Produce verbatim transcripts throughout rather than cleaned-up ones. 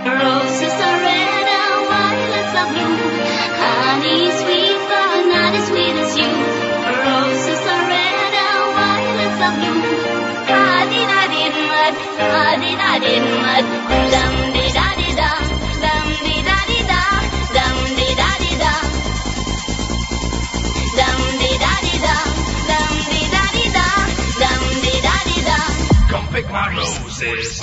Roses are red and violets are blue. Honey is sweet but not as sweet as you. Roses are red and violets are blue. Ha-di-da-di-mud, ha-di-da-di-mud. Dum-di-da-di-da, dum-di-da-di-da, dum-di-da-di-da. Dum-di-da-di-da, dum-di-da-di-da, dum-di-da-di-da. Come pick my roses.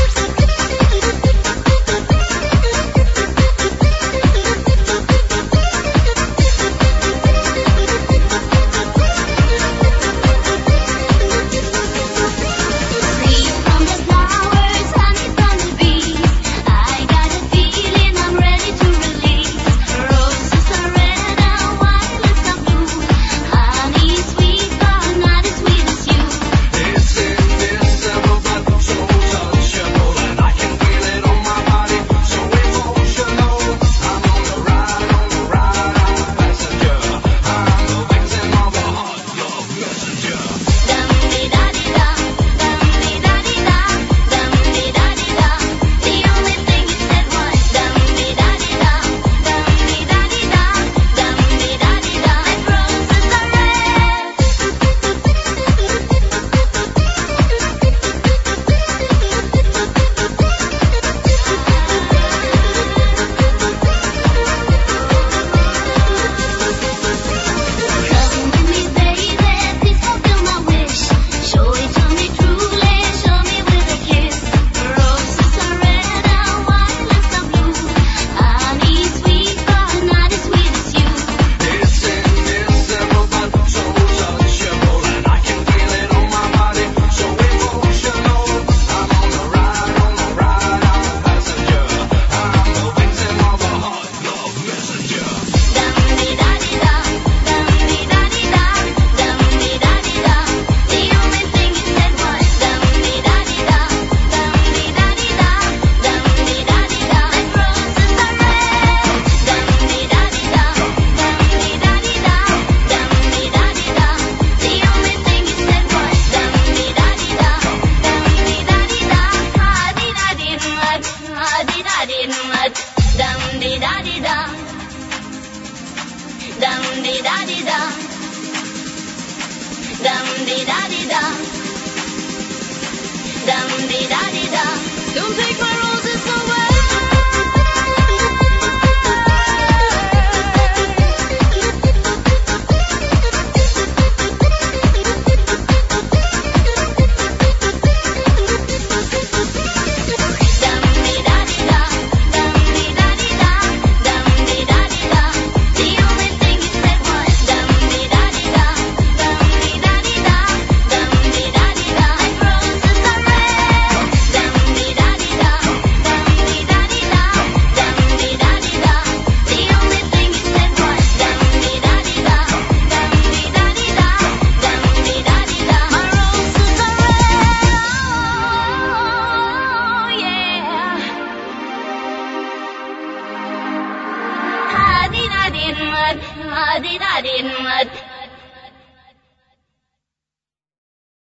Dum-di-da-di-da, dum-di-da-di-da, dum-di-da-di-da, dum-di-da-di-da. Don't take my roses away. Ha-di-da-di-mud, ha-di-da-di-mud.